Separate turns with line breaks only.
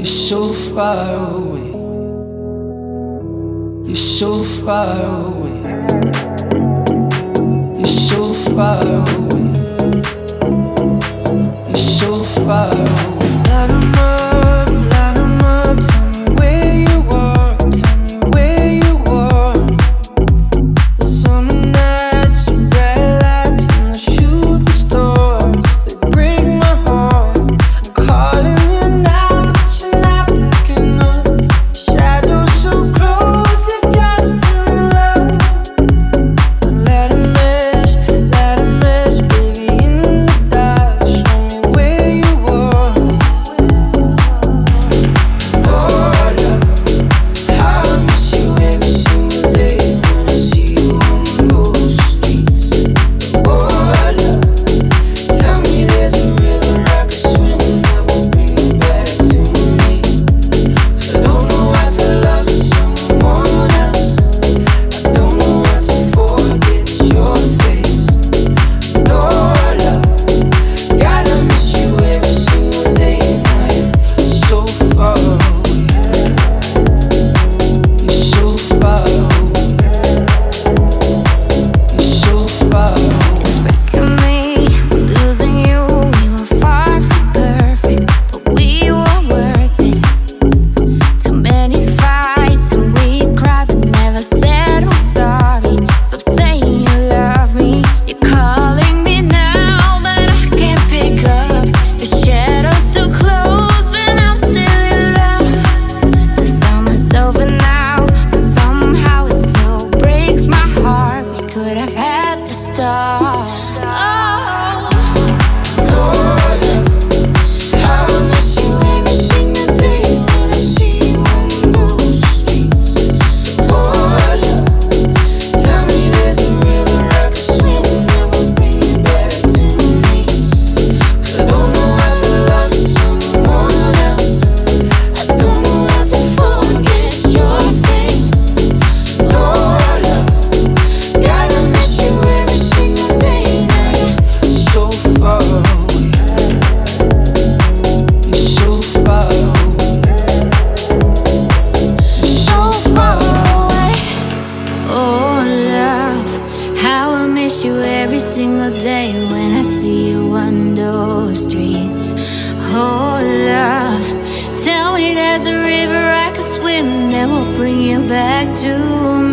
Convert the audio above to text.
You're so far away. You're so far away. You're so far away. You're so far away. Light 'em up, light 'em up. Tell me where you are, tell me where you are. The summer nights, the bright lights, and the shooting stars, they break my heart. I'm calling you now, but you're not picking up. Shadows so close, if you're still in love. Then let 'em mess, baby, in the dark. Show me where you are. Oh, love, how I miss you every single day when I see you on those streets. Oh, love, tell me there's a river I could swim that will bring you back to me. 'Cause I don't know how to love someone else. I don't know how to forget your face. No, love, gotta miss you every single day and night. So far away. You're so far away. You're so far away.
It's breaking me, losing you. We were far from perfect, but we were worth it. Too many fights and we cried, but never said we're sorry. Stop saying you love me. You're calling me now, but I can't pick up. Your shadow's too close, and I'm still in love. The summer's over now, but somehow it still breaks my heart. We could have had to start. Oh,
How I miss you every single day when I see you on those streets. Oh, love, tell me there's a river I could swim that will bring you back to me. 'Cause I don't know how to love someone else. I don't know how to forget your face. No, love, gotta miss you every single day now. You're so far away. You're so far away. You're so far away.
oh, love, how I miss you every single day when I see you on those streets. Oh, love, tell me there's a river I could swim that will bring you back to